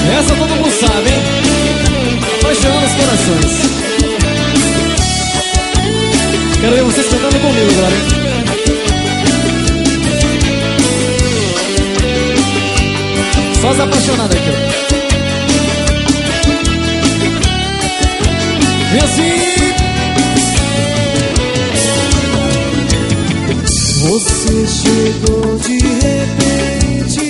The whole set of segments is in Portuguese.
Essa todo mundo sabe, hein? Apaixonando os corações. Quero ver vocês cantando comigo agora, hein? Só os apaixonados aqui, ó. E assim você chegou de repente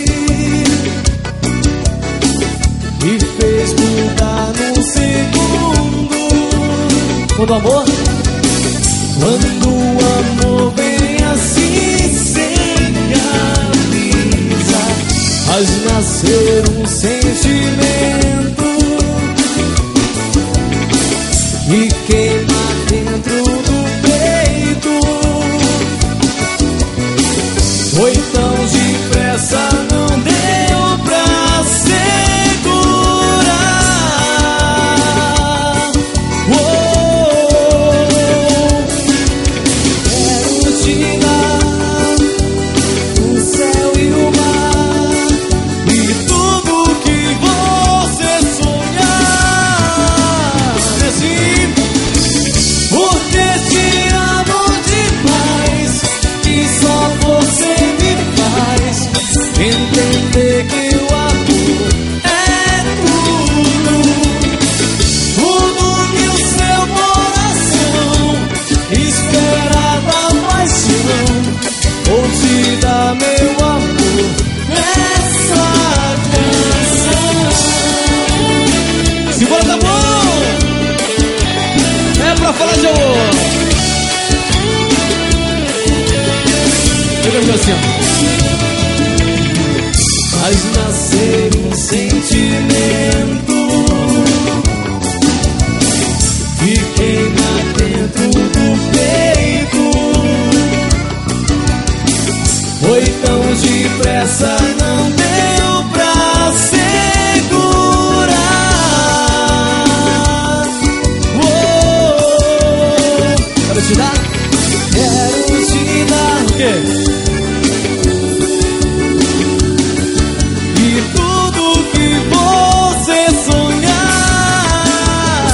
e fez mudar num segundo. quando o amor, quando o amor vem assim sem avisar, faz nascer um sentimento e queima dentro do peito. Foi tão depressa, não deu pra segurar. Quero te dar o céu e o mar e tudo que você sonhar. Assim, porque te amo demais e só você me faz entender que o amor é tudo. Tudo que o seu coração espera da paixão. Vou te dar meu amor nessa canção. Segura, tá bom? é pra falar de amor. Fica assim, ó. Faz nascer um sentimento que queima dentro do peito. Foi tão depressa, não deu pra segurar. Quero te dar. Quero te dar O quê? e tudo que você sonhar.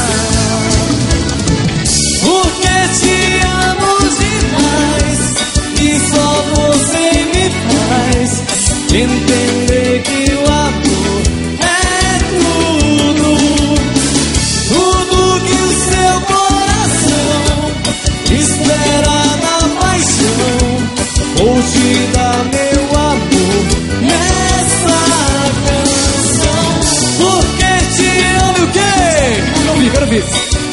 Porque te amo demais e só você me faz entender que o amor é tudo. Tudo que o seu coração espera na paixão. Vou te dar meu amor nessa canção. Porque te amo e o quê? Quero ver.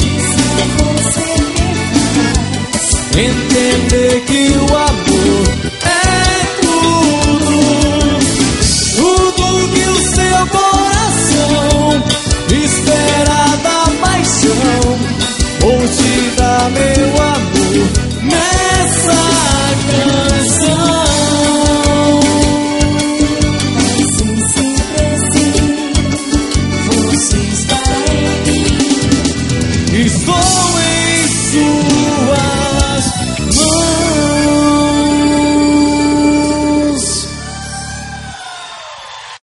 Entender que o amor é tudo. Tudo que o seu coração espera da paixão. Vou te dar meu amor nessa canção.